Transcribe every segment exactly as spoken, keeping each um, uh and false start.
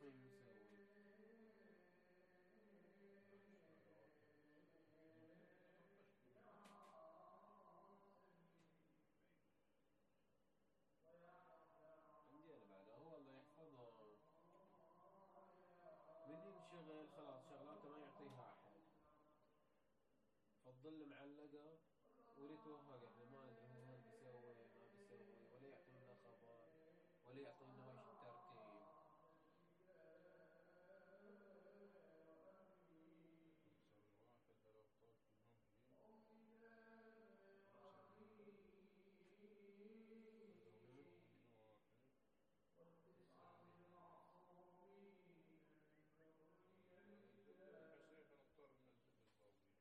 تصميم مسوي. ماشي هذا اوكي، بس ممكن نناقش بالموضوع بعيد. عندي أنا بعد هو الله يحفظه، من ينشغل خلاص شغلاته ما يعطيها أحد، فتظل معلقة، وليتوهق احنا ما ندري هو وين بيسوي ما بيسوي، ولا يعطينا خبر، ولا يعطينا وش الترتيب. نسوي واحد للابطال كلهم جديد ونسوي كلهم م? يسوون منه واحد. الثاني ناس. إذا ننزل له الحسيفة نضطر ننزل بالضوئية.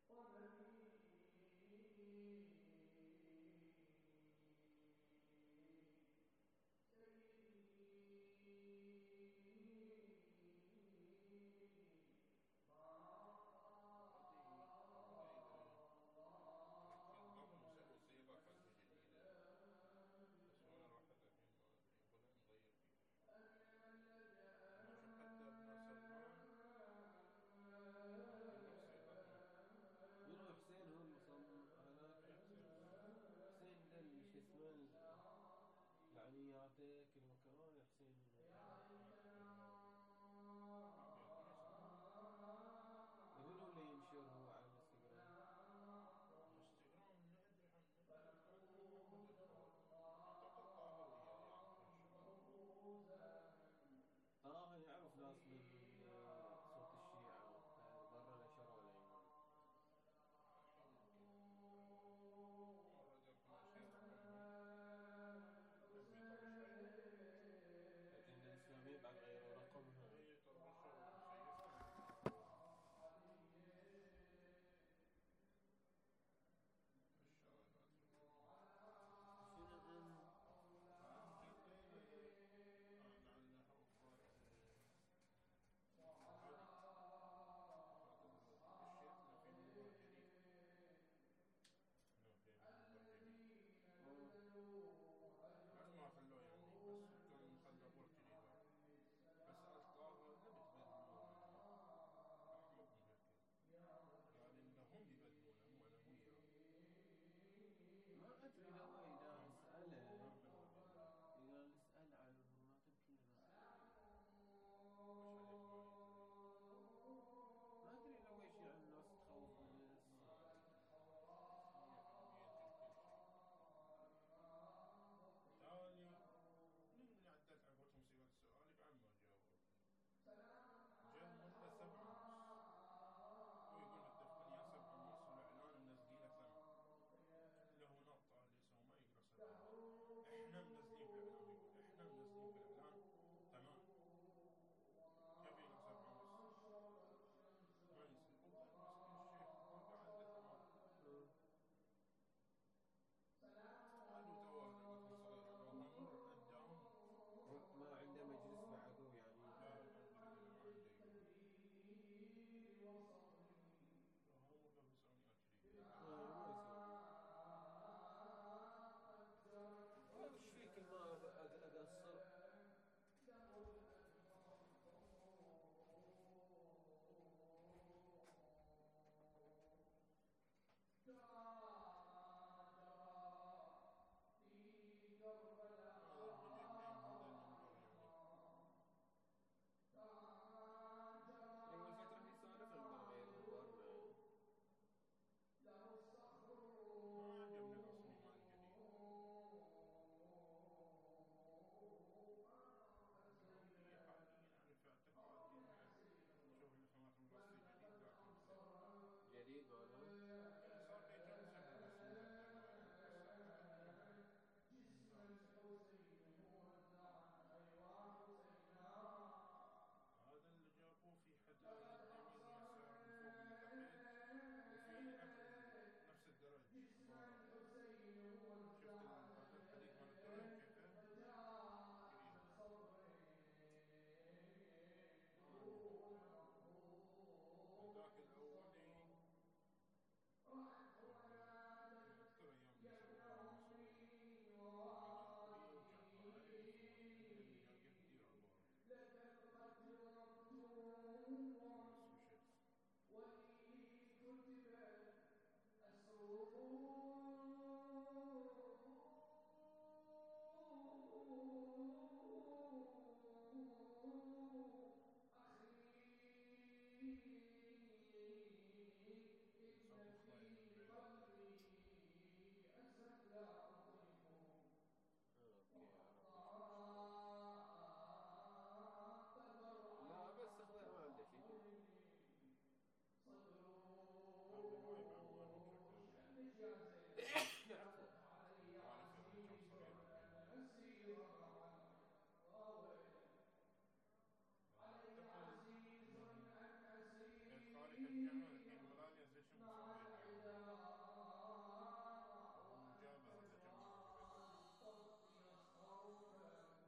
يا زين يعرفون. ردت علي وأنا في كم عزيزة صغير أتذكر. أسيرة مع العدا ويلي لما علي أعتقد عزيز من أن بيت خالي في الجامعة الحين أسير ملاني أزيد شو مع مسوي اليوم. العدا مع وهو وعد جابه هذا جمعه في بيت الأجرام الجامعة. الطف يسخرون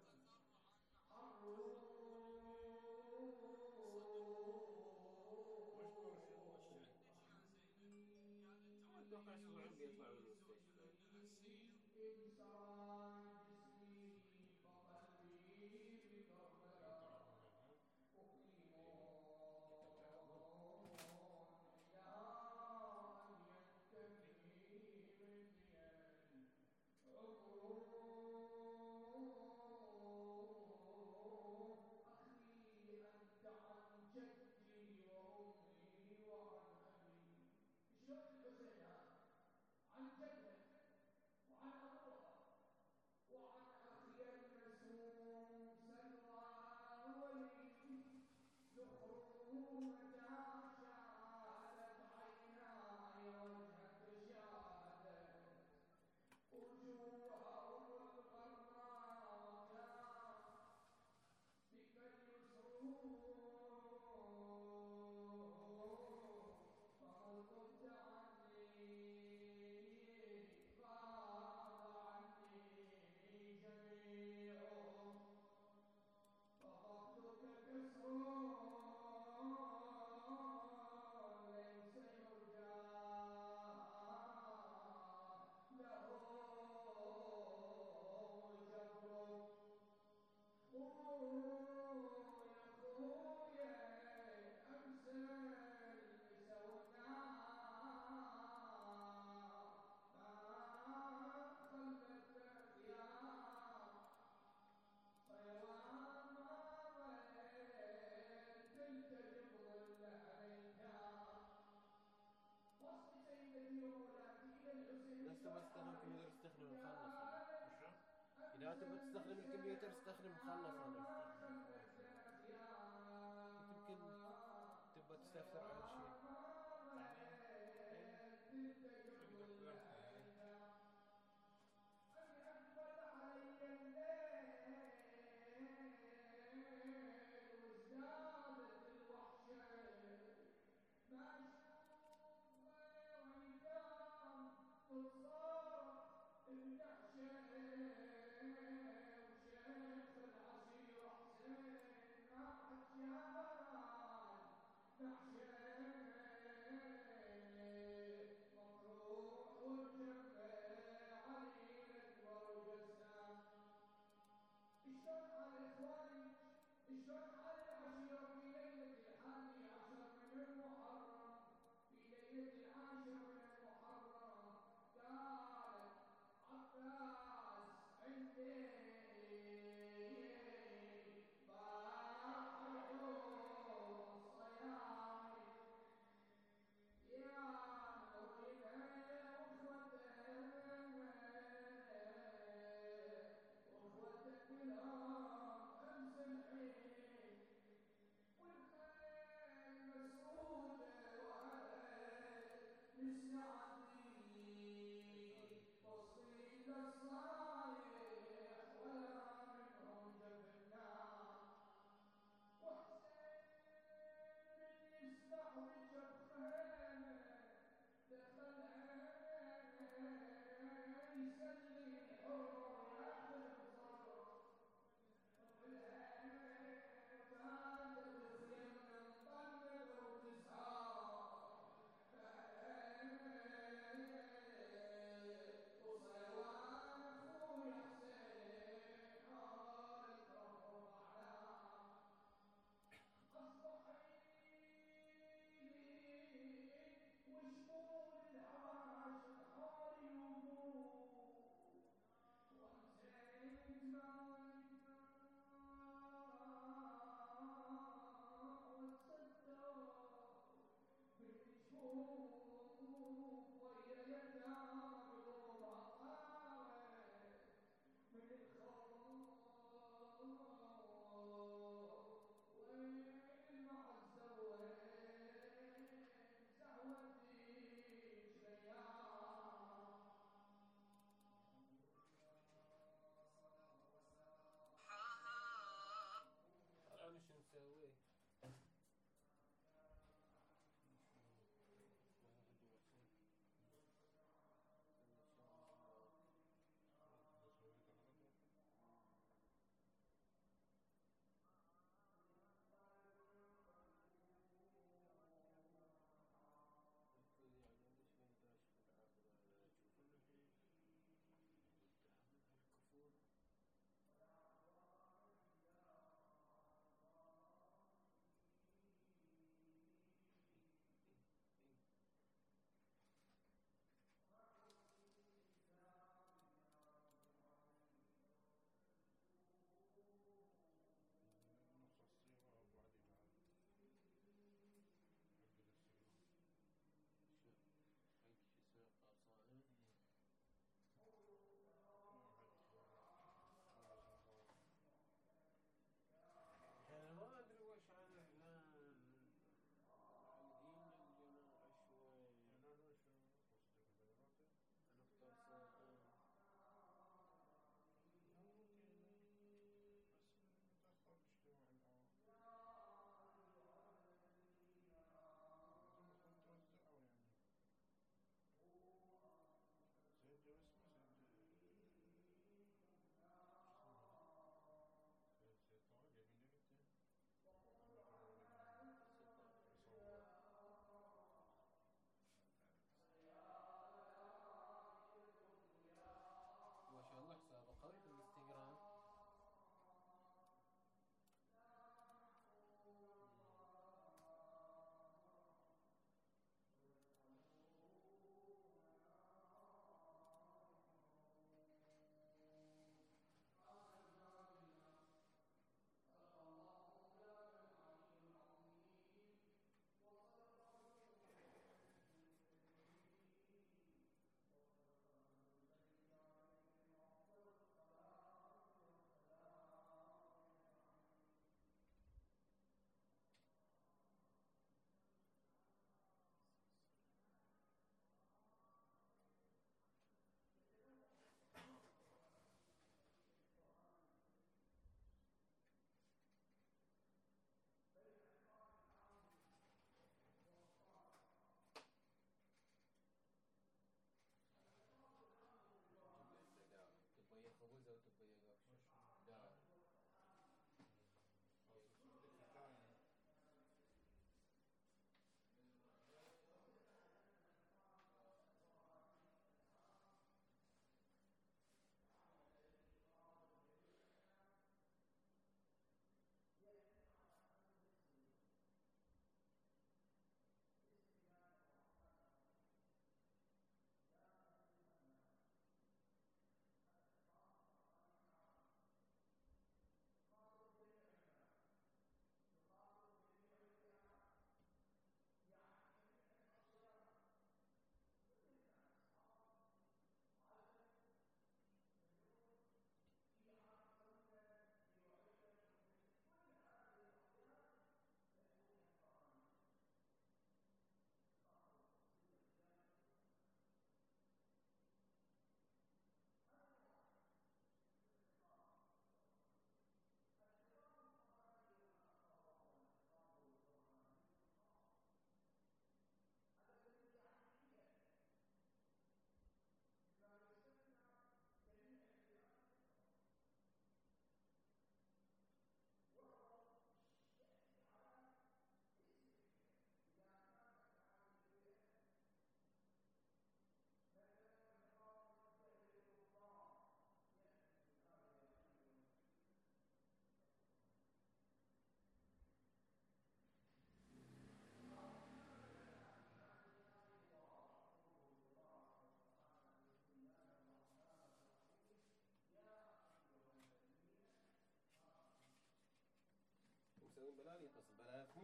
واشكر شنو حروب والسعيد هم اتوقع اسبوعين بيطلع من المستشفى. أخليني إن سرى جسمي فقلبي الحين بكربلاء تراهم يلعب. مقيم ايه قلت بيلعبون. إلى أن ينتهي مني العمر أخي أنت عن جدي وأمي وعن أبي. شلون الحسين هذا عن جدها وعن أبوها وعن أخي المسموم سلوى ولي زخرو متى شاهدت عيناي وجهك شاهدت وجوههم الغراء وكان بك اليسر فمن غبت عني غاب عني جميعهم فخذتك كسر ليس يرجى له جبر خويا خويا أمس المسونا ما خلت خيام صيوان ما ظل تلتجب ظلها ليتام وصلي سيدتي ومولاتي إلى الحسين بس تبغى شلون تستخدم حالك الكمبيوتر استخدم مخلص انا. قالت وشو؟ اذا أمس تبغى تستخدم الكمبيوتر استخدم مخلص المسونا انا. ما استخدم الفوري خلت شوي. قلت يمكن خيام تبغى تستفسر عن شيء. صيوان ما يعني ايه. ظلت تلتجب تقدر تقدر. ظلها ايه. ليتام أبي أقبل علي الليل وازدادت الوحشة ما أشوف غير أيتام تتصارخ بدهشة وشيخ العشيرة حسين ما حد شال نعشه مطروح وبجنبه علي الأكبر وجسام شلون حال إخوانك شلون حال العشيرة في ليلة الحادي عشر من المحرم في ليلة العاشر من المحرم قالت عباس عندي باع الحور الصيامي يا نورنا واخوته واخوته كلهم امس الحين والخيل مسعوده وهل مستعدين واصلين للصايح ولا منهم جبنا وحسين من يسبح بجب خيمه دخل عينه يسلي الحور ياخذ بصدره بالعين فاتت خيم مطنبه وتزهار وصيوان اخويا حسين حول ترفرف اعلام أصبحين وشمول العباش بحالي وقول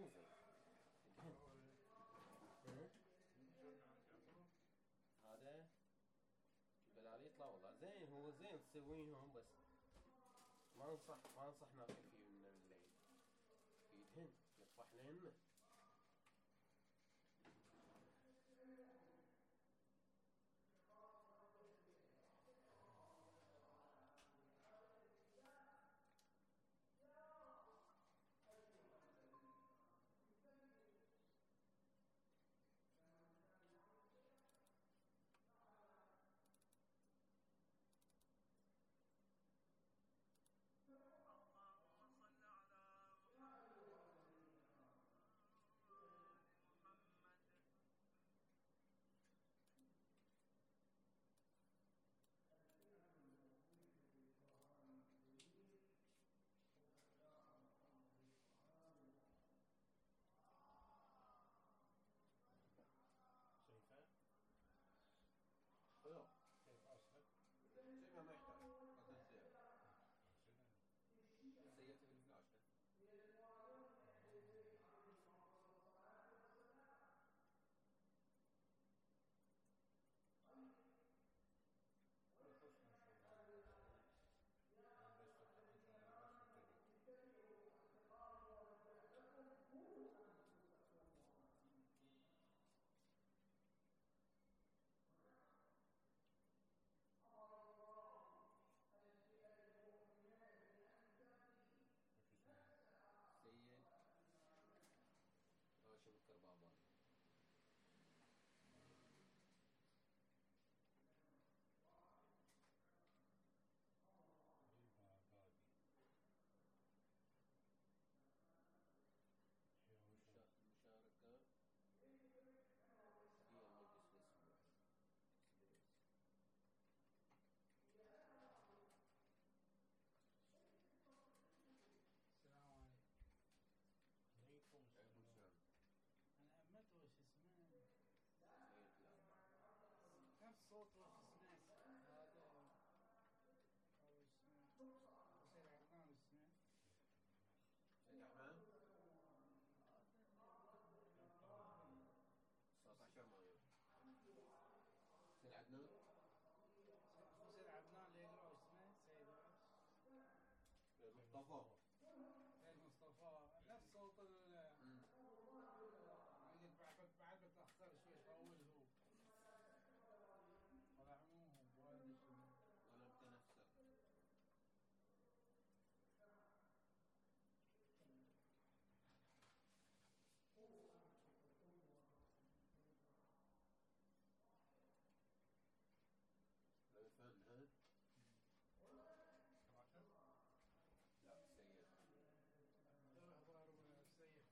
مو زين الدهن. ها؟ هذا البلال يطلع والله زين، هو زين تسويهم، بس ما انصح ما انصح ناكل فيه من الليل، يدهن يطفح لنا. سيفه؟ لا سيف أصلك؟ سيبها ما يحتاج بتنسيها، أنزلها. سيتها في الفلاشة. يخصنا شغل هذا السويد، يوم بس تفتح نشغله بس وتجي. وش اسمه؟ سيد هاشم الكرباباني. البابادي. شو شو؟ المشا- المشاركة في المجلس الأسبوعي إكسبريس. السلام عليكم. عليكم عليكم السلام. السلام. انا امته وش اسمه سيد الأربعة. نفس صوت وش اسمه هذا او اسمه ابو سيد عدنان اسمه سيد أحمد هذا اللي هو كم تاريخ اليوم؟ تسعة عشر مايو. سيد عدنان ابو سيد عدنان اللي يقرأ وش اسمه سيد وش سيد مصطفى. مصطفى. سيد مصطفى نفس صوت ال أمم. انا قلت بعد بعد بتاخر شوي طول هو طلع مو هو والد شنو ظلمت نفسك. لا فن ها؟ راشد؟ لا سيد. ذبح ضارب السيف.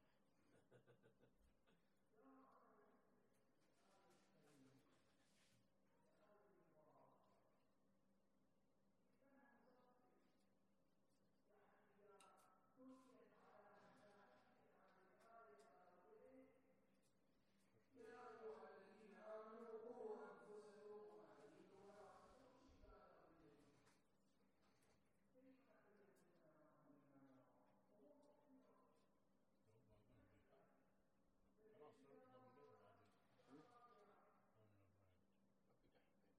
وش داري؟ لو باقون بيها. خلاص قبل ولا بعدين؟ أمم. قبل البرنت. أكيد أحمد.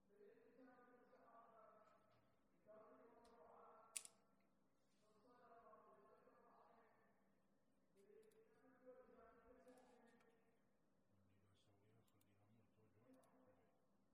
اللي دا اسويها خليها مرت وجوي خلي.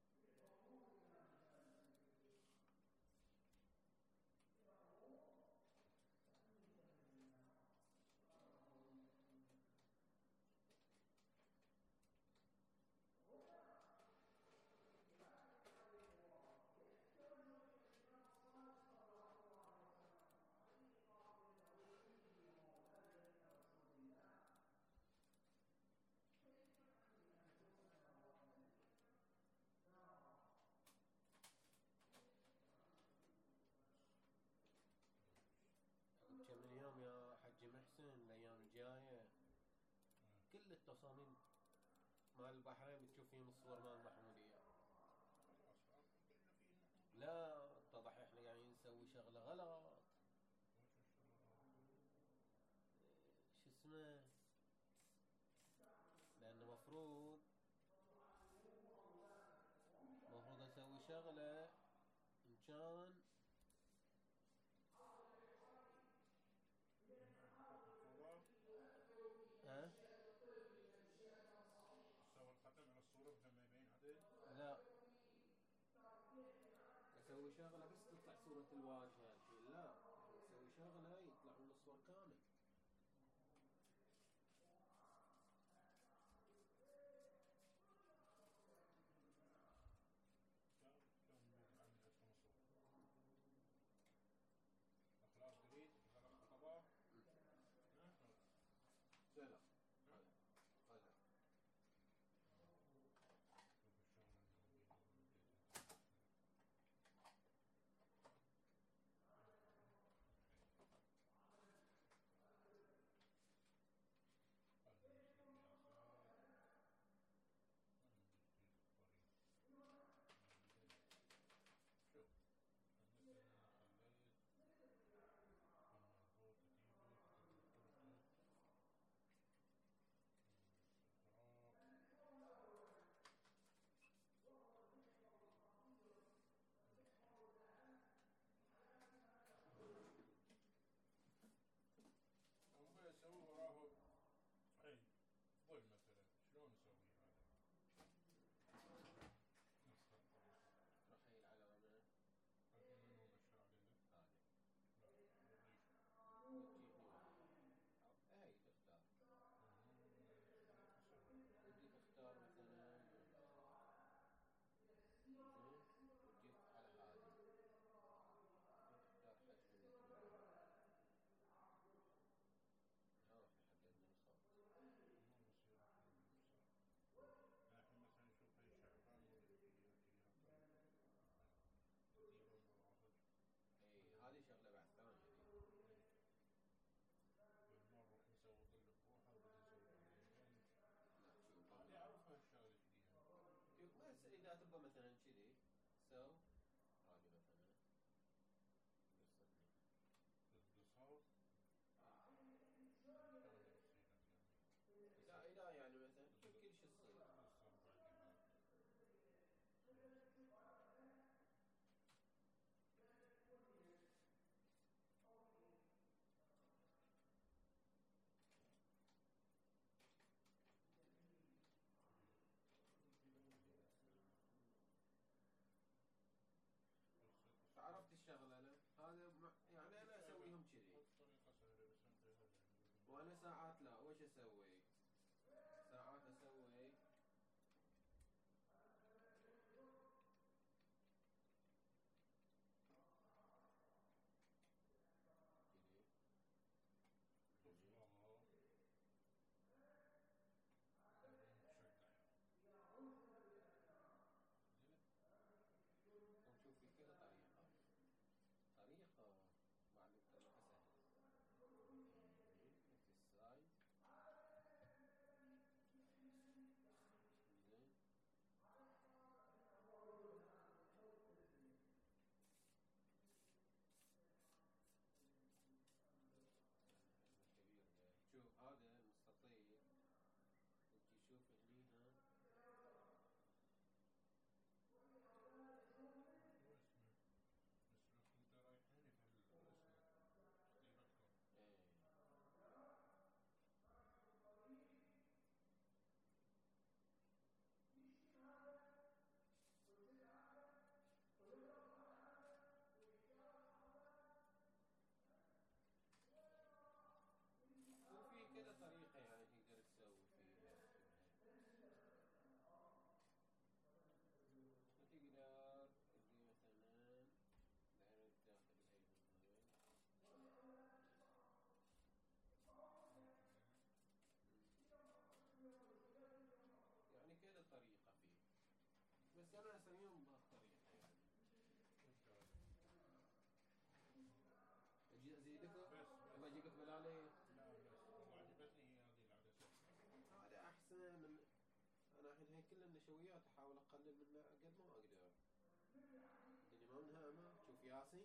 عقب كم من يوم يا حج محسن الأيام الجاية آه. كل التصاميم مال البحرين بتشوف فيهم الصور مال محمودية. خلاص الحمد لله في نحن. لا اتضح احنا قاعدين نسوي شغلة غلط. وش الشغل الغلط؟ شو اسمه المفروض المفروض اسوي شغلة ان كان الصورة ها تسوي الختم على الصورة مثل ما يبين عدل. لا اسوي شغلة بس تطلع صورة الواجهة الحين، لا الحين اسوي شغلة يطلع المصور كامل. شلون شلون ممكن عندي اسهم الصورة. خلاص ديليت ثلاث خطوات. ها خلاص. لا لا هذا هذا شوف الشغلة اللي هو بديت هذا نفس القياسات. هذا تجديد الطريق. شوف مثلا انا خليت المربوط كتيبة كتب الفورتو استغراق. أبغى أسوي وراه عين ظل مثلا، شلون أسوي هذا؟ نفس الطريقة. راح هي العلامة هذا منو نشر عليه؟ هذه لا وريش. وتجي هني أو هاي تختار طريقة سهلة. ودي تختار مثلا زين وتجيك على هذه الحين تختار حجم اللي تبيه. ها احنا حددنا الخط. ما بصير الحين يبصر. الحين مثلا شوف هاي شعبان ولد فيها فيها طريقة كتيبة ومراحل. اي هذه شغلة بعد ثانية دي. إيه. بالمرة رحنا نسوي ظل بروحه وبدي نسوي عليه ظل. لا شوف أنا أعرف هالشغلة شدي يعني. شوف بس اذا تبغى مثلا كذي سو هذه مثلا قصتني تتقصر إيه. شلون يصير يعني؟ لا لا يعني مثلا شوف كل شيء تصير. تتقص أربع جهات. عرفت الشغلة انا هذا مع- يعني انا اسويهم كذي. طريقة سهلة بس انت هذا. وانا ساعات لا وش اسوي؟ ساعات اسوي كذي تصبغ بعدين تشقح. زين. وشوف في كذا طريقة طريقة بعد طريقة سهلة هني نفس السايز زين كبير ده. شوف هذا مستطيل تجي تشوف هنيها شو اسمه؟ بس بس انت رايحين في هالاسمه خطيبتكم. ايه وفي كذا طريقة يعني تقدر تسوي فيها وتقدر تجي مثلا بعدين تاخذ هاي من هاي يعني كذا طريقة فيه بس انا اسويهم بهالطريقة يعني. وش هذا؟ اجي ازيدك بس ابى بس. اجيب لك بلالي. لا بس والله عجبتني هي هذه العدسه. هذا احسن من انا الحين هاي كل النشويات احاول اقلل منها قد ما اقدر. الدنيا ما منها امان. شوف ياسين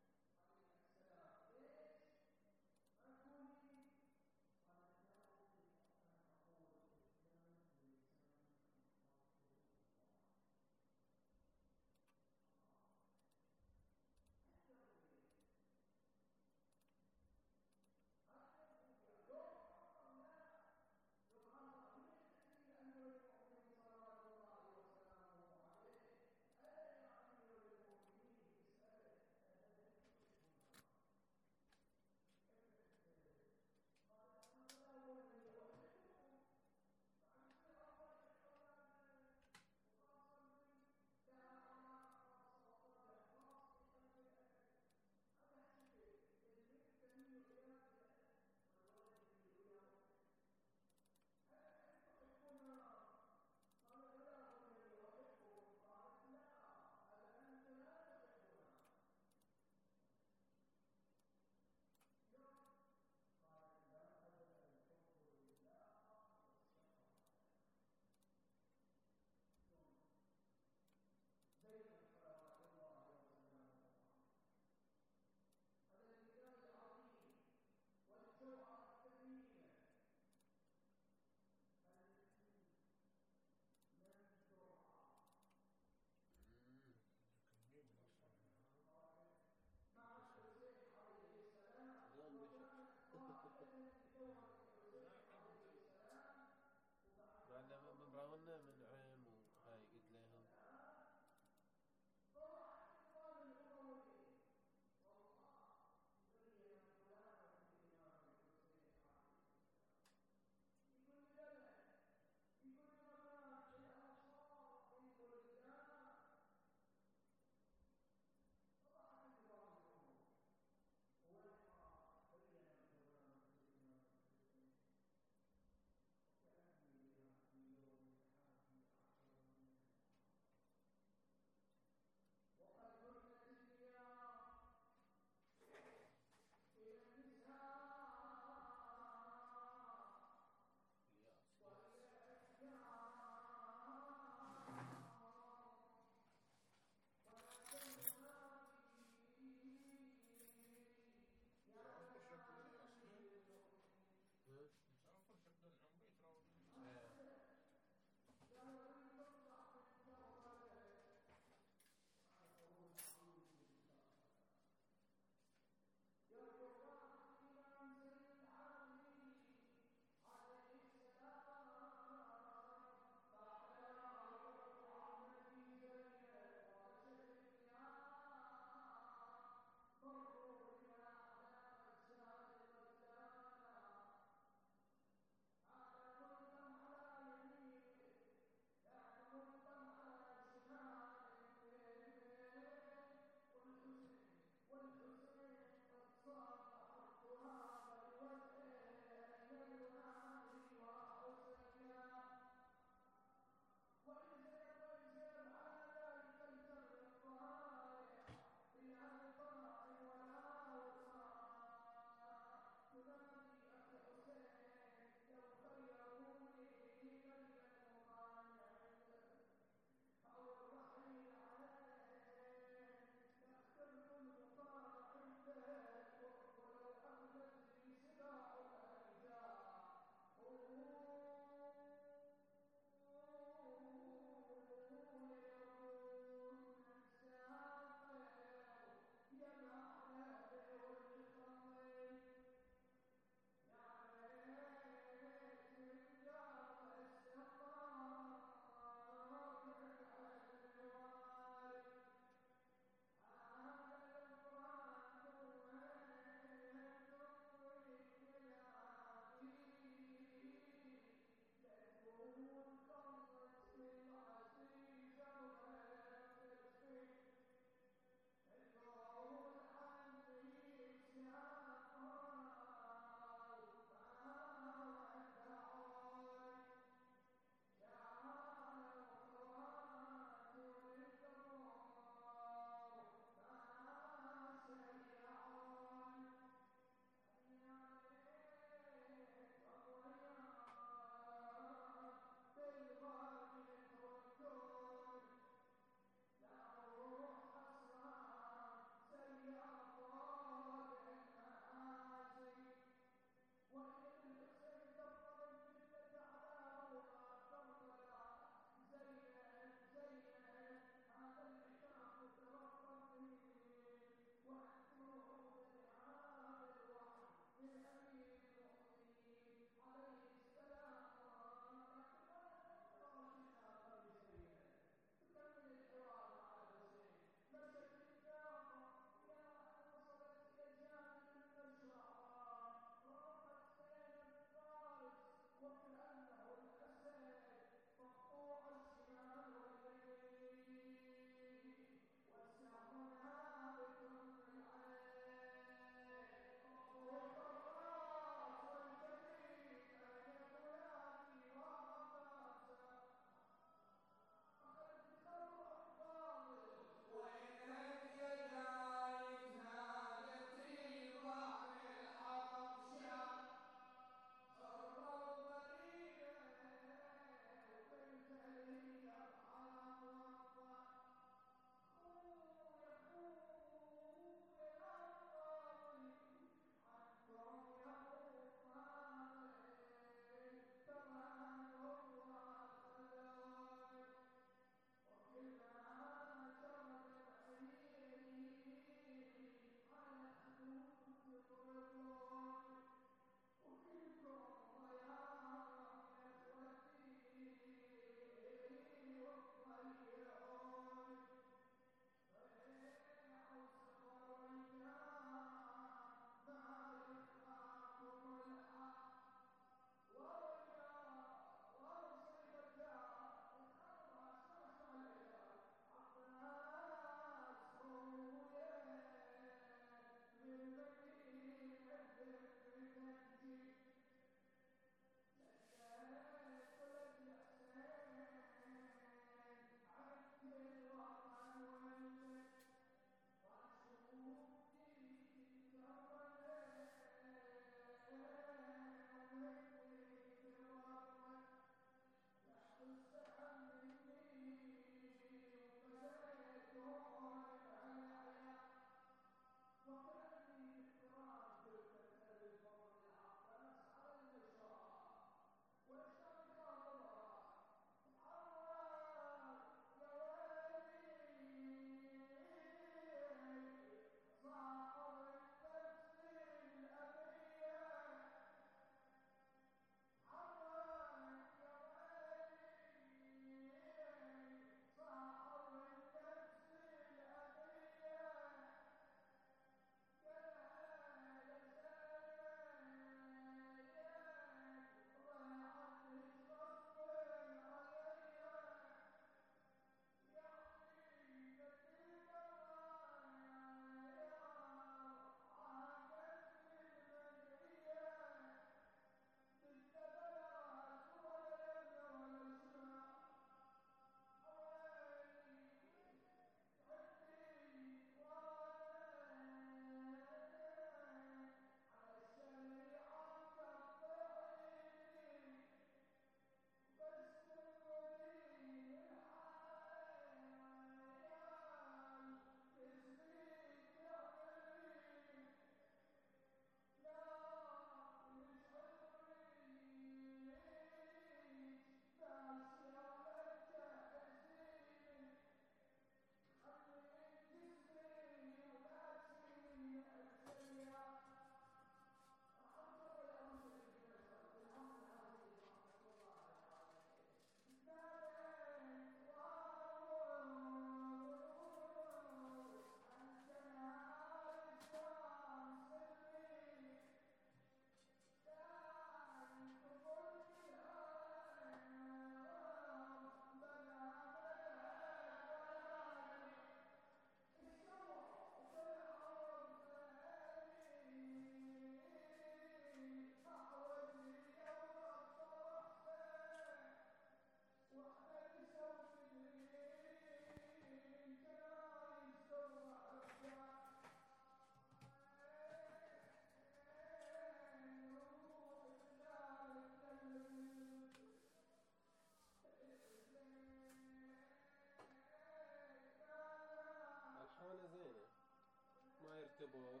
تبوك.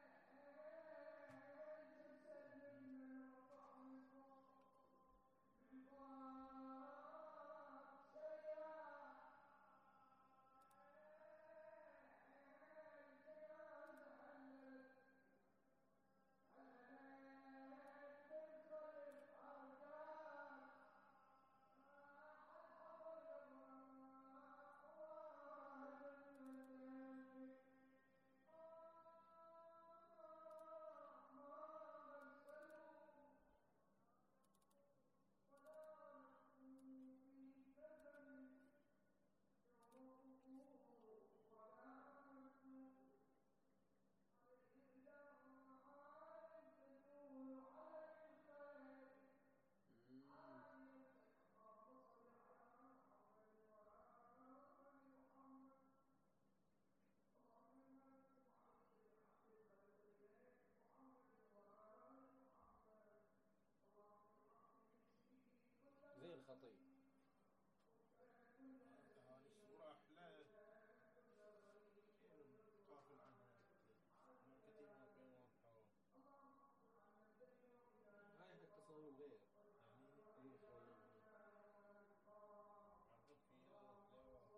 زين الخطيب. هذه الصورة أحلى كثير غافل عنها أنت. مو كثير ما في واضحة. هاي حق تصاميم غير. يعني اي خوينا. عرضت فيها تلاوة.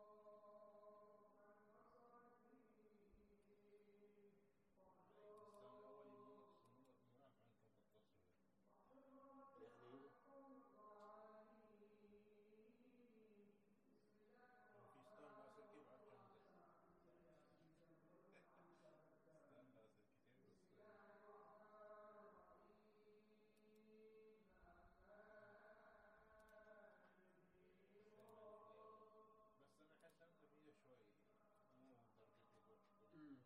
هاي الدستان الأولي مو نفس مو مو راح عندكم في التصوير. يعني لو في ستان لاسر كيف عاد كان دستان. ستان لاسر كثير بالصيف. دايما حليوة. بس أنا أحس إن فيها شوي مو درجة يقول كل امم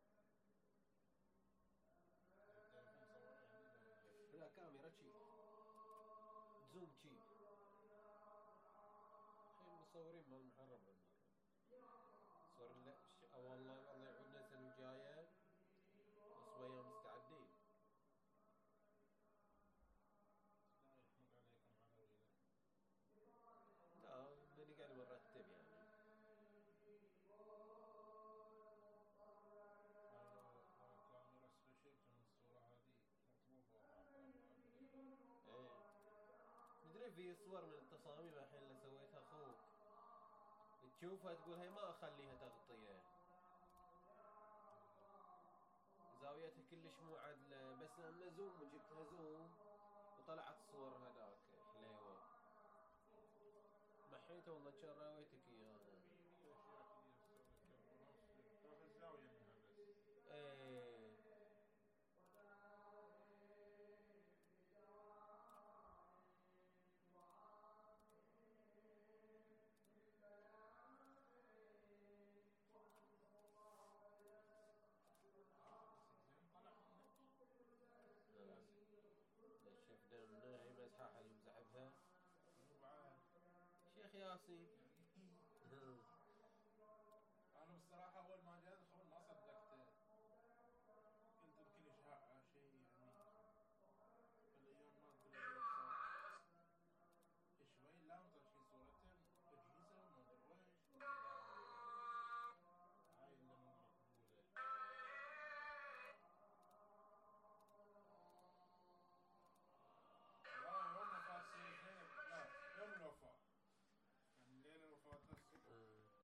التليفون صور يعني لو ليش. لا كاميرا شي زوم شي. الحين مصورين مال المحرم هالمرة. صور لا ش... أو والله والله يعودنا السنة الجاية وصبايا مستعدين. لا يحمد عليكم على ويله. لا ماني قاعد مرتب يعني. هاي لو لو كاميرا سبيشل كان الصورة هذه مطلوبة وهذا أفضل. ايه مدري في صور من التصاميم الحين اللي سويتها اخوك تشوفها تقول هاي ما اخليها تغطية. زاويتها كلش مو عدلة بس لأن زوم وجبتها زوم وطلعت صور هذاك حليوة. محيته والله كان راويتك اياها. في في أشياء كثير تسوي تكبرها تصير تاخذ زاوية منها بس. ايه بس زين طلع منك. ياسين. شفنا منها هي مزحة اللي مزحبها شنو بعد؟ شيخ ياسين.